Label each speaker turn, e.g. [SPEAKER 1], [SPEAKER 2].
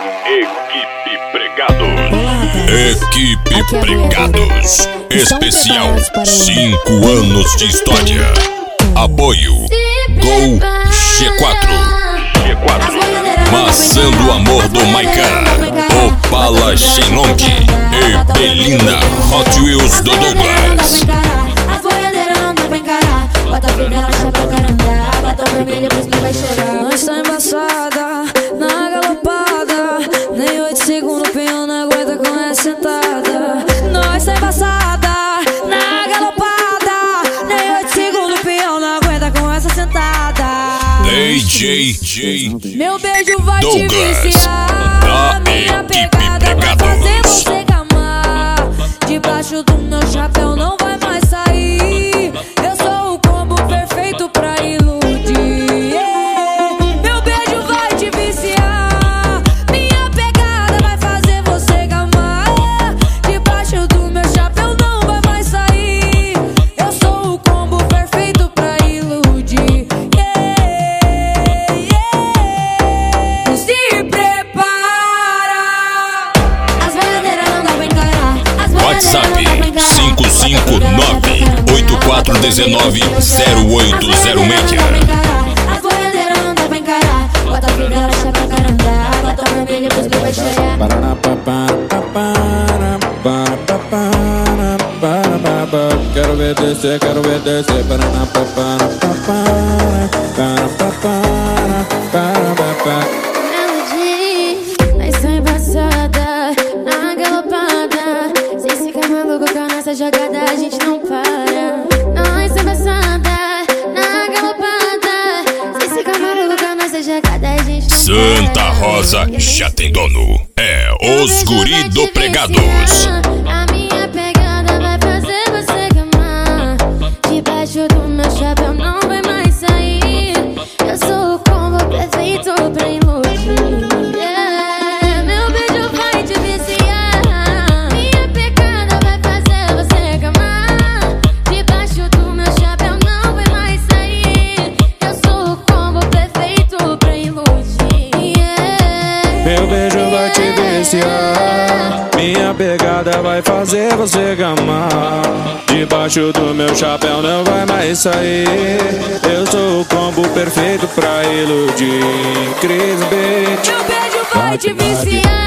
[SPEAKER 1] Equipe Pregados. Equipe Pregados. Especial 5 anos de história. Apoio Gol G4. Maçã do Amor do Maiká, Opala Shenlong e Belina Hot Wheels do Douglas.
[SPEAKER 2] As boiadeiras não dá pra encarar. Bota a primeira chapa pra andar. Bota a vermelha, pois não vai chorar. Nós tá embaçada, na galopada. Nem 8 segundos o peão não aguenta com essa sentada. Nós tá embaçada, na galopada. Nem 8 segundos o peão não aguenta com essa sentada.
[SPEAKER 1] DJ
[SPEAKER 2] Meu beijo vai
[SPEAKER 1] Douglas,
[SPEAKER 2] te viciar. Minha
[SPEAKER 1] Equipe
[SPEAKER 2] pegada vai fazer
[SPEAKER 1] Pregados.
[SPEAKER 2] você gamar. Debaixo do meu chapéu não vai mais sair. Eu sou o combo perfeito pra iludir. Meu beijo vai te viciar. Minha pegada vai fazer você gamar. Debaixo do meu chapéu não vai mais sair. Eu sou o combo perfeito pra iludir. Se prepara. As boiadeiras não dá pra encarar.
[SPEAKER 1] WhatsApp 559-8419-0806.
[SPEAKER 2] As boiadeiras não dá pra encarar. Bota a primeira chapa pra andar. Bota a vermelha, pois não vai chorar.
[SPEAKER 3] Quero ver descer, quero ver descer.
[SPEAKER 2] Nós tá embaçada, na galopada. Sem ficar maluco com a nossa jogada, a gente não para. Nós tá embaçada, na galopada. Sem ficar maluco com a nossa jogada, a gente não para.
[SPEAKER 1] Santa Rosa já tem dono. É os guri do Pregados.
[SPEAKER 2] A minha pegada vai fazer você gamar. Debaixo do meu chapéu não vai mais sair. Eu sou o combo perfeito pra iludir. Meu beijo vai te viciar. Minha pegada vai fazer você gamar. Debaixo do meu chapéu não vai mais sair. Eu sou o combo perfeito pra iludir.
[SPEAKER 3] Meu beijo vai te viciar. Minha pegada vai fazer você gamar. Debaixo do meu chapéu não vai mais sair. Eu sou o combo perfeito pra iludir. Cris Beat.
[SPEAKER 2] Meu beijo vai te viciar.